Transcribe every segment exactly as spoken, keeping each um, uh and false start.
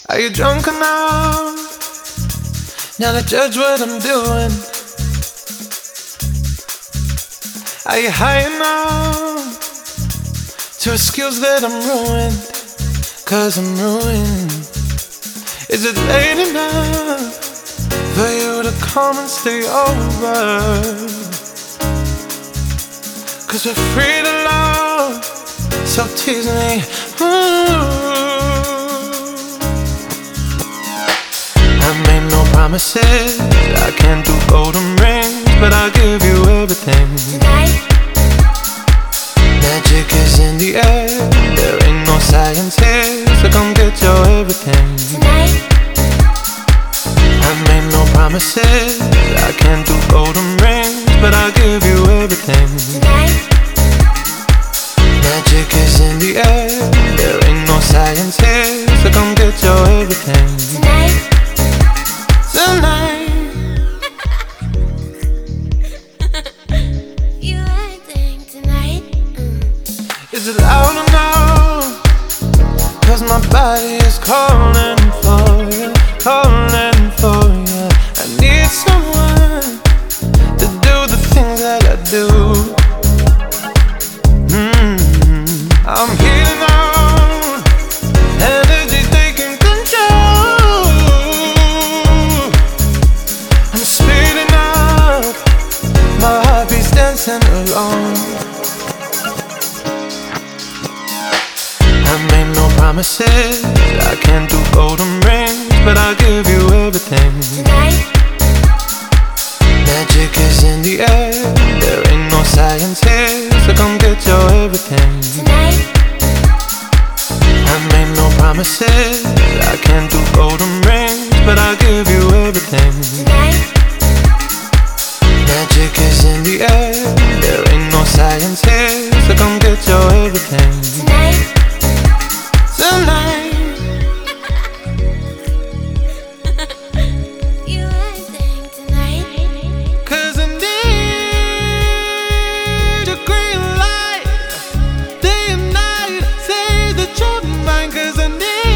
Are you drunk enough now to judge what I'm doing? Are you high enough to excuse that I'm ruined? Cause I'm ruined. Is it late enough for you to come and stay over? Cause we're free to love, so tease me. Ooh. I made no promises, I can't do golden rings, but I'll give you everything. Tonight, Magic is in the air, there ain't no science here, so come get your everything. tonight, I made no promises, I can't do golden rings, but I'll give you everything. tonight, Magic is in the air, there ain't no science here, so come get your everything. tonight. Tonight, You acting tonight. Mm. is it loud enough? Cause my body is calling for you, calling for you. I need someone to do the things that I do. Mm-hmm. I'm healing out, energy taking control. I'm speeding up, my heartbeat's dancing along. I made no promises, I can't do golden rings, but I'll give you everything. Tonight, Magic is in the air, there ain't no science here, so come get your everything. tonight, I made no promises, I can't do golden rings, but I'll give you everything. tonight, Magic is in the air, there ain't no science here, so come get your everything. tonight. Tonight, You acting tonight. cause I need your green light, day and night, say that you're mine. Cause I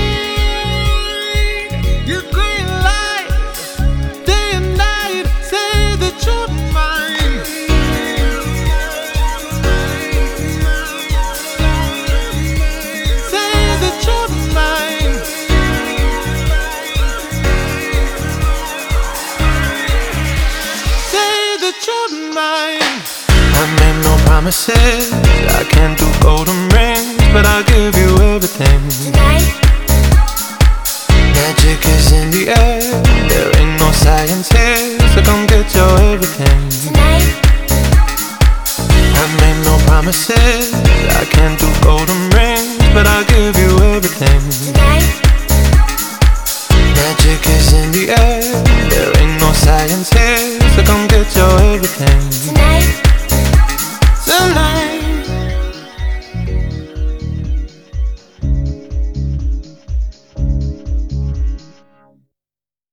need your green light, day and night, say that you're mine. Say that you're mine. Say that you're mine. I made no promises, I can't do golden rings, but I'll give you everything. Tonight, Magic is in the air, there ain't no science here, so come get your everything. tonight, I made no promises, I can't do golden rings, but I'll give you everything. tonight.